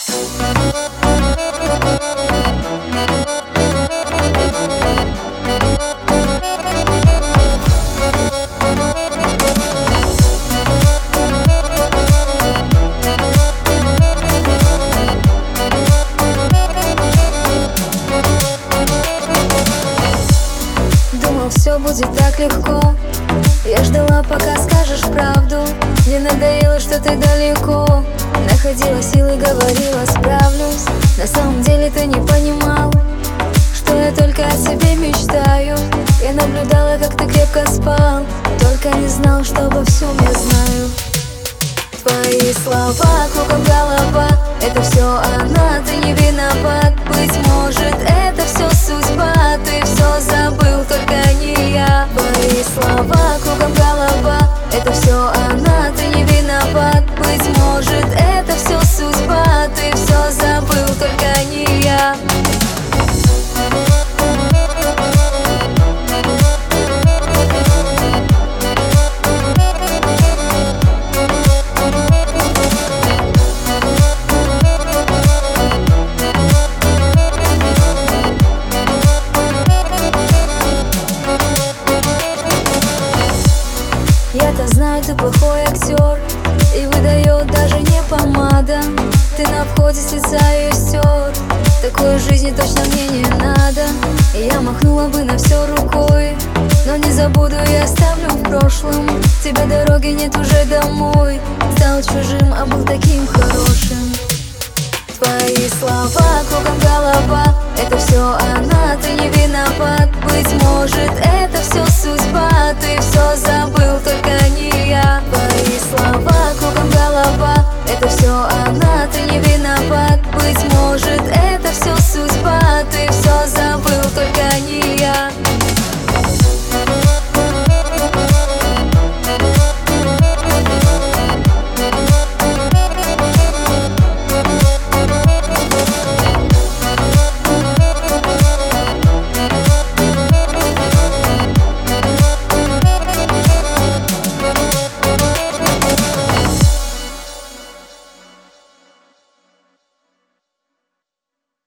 Все будет так легко. Я ждала, пока скажешь правду. Мне надоело, что ты далеко. Находила силы, говорила, справлюсь. На самом деле ты не понимал, что я только о себе мечтаю. Я наблюдала, как ты крепко спал, только не знал, что обо всем я знаю. Твои слова, кругом голова, это все она, ты не виноват. Быть может, это все судьба, ты все забыл, только не я. Твои слова, кругом голова, это все она, ты не виноват. Быть может, это все судьба, ты все забыл, только не я. Я-то знаю, ты плохой актер, и выдает даже не помада. Ты на входе с лица ее стер. Такой жизни точно мне не надо. И я махнула бы на все рукой, но не забуду и оставлю в прошлом. Тебе дороги нет уже домой. Стал чужим, а был таким хорошим. Твои слова, кругом голова, это все она, ты не виноват. Быть может, это все судьба, ты все забыл.